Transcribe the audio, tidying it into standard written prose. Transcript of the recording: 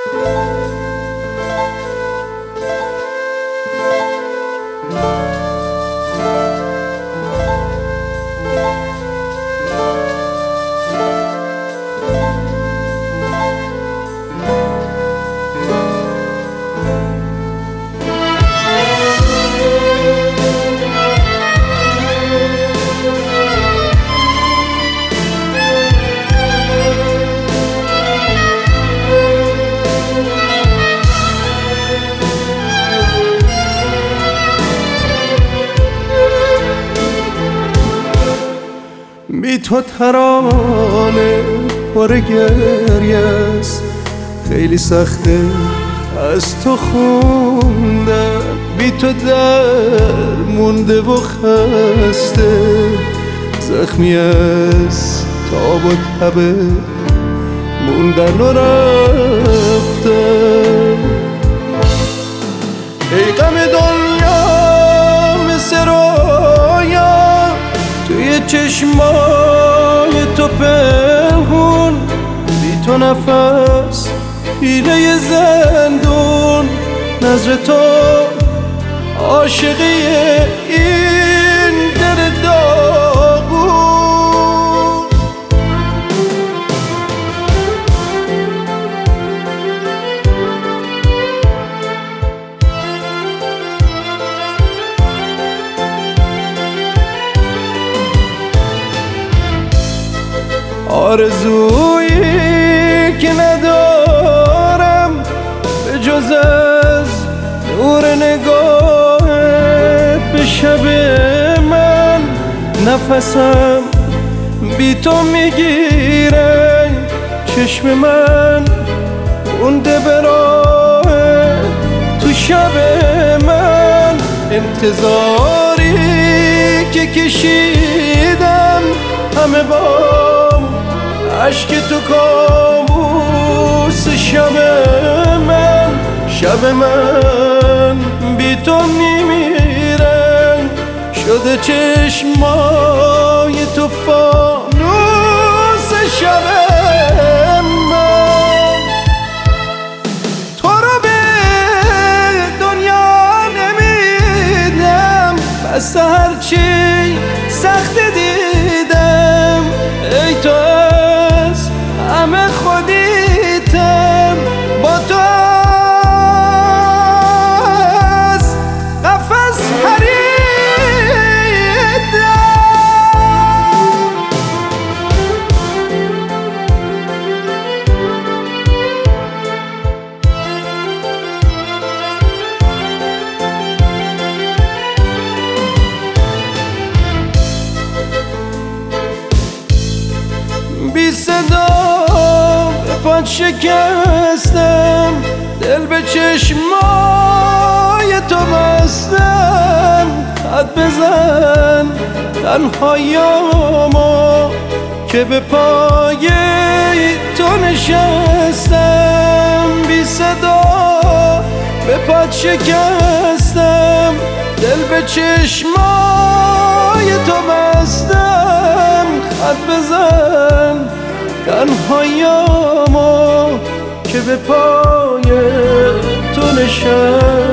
بی تو ترانه پر گریه است، خیلی سخته از تو خوندن. بی تو در مونده و خسته، زخمی از تاب و تب موندن و رفتن. ای غم دنیا مثل رویا توی چشمای تو پنهون، بی تو نفس حیله زندون. نظر تو عاشقی این دل داغون. آرزویی که ندارم به جز از نور نگاهت به شب من. نفسم بی تو میگیره، چشم من مونده به راه تو شب من. انتظاری که کشیدم همه با عشق تو کابوس شب من. شب من بی تو میمیره، شده چشمای تو فانوس شب من. تو رو به دنیا نمیدم، بس هرچی سخت دیدم. ای تو از همه خودیتم، با تو از قفس پریدم. بی صدا به پات شکستم، دل به چشمای تو بستم. خط بزن تنهاییامو که به پای تو نشستم. بی صدا به پات شکستم، دل به چشمای تو بستم. خط بزن تنهاییامو که به پای تو نشستم.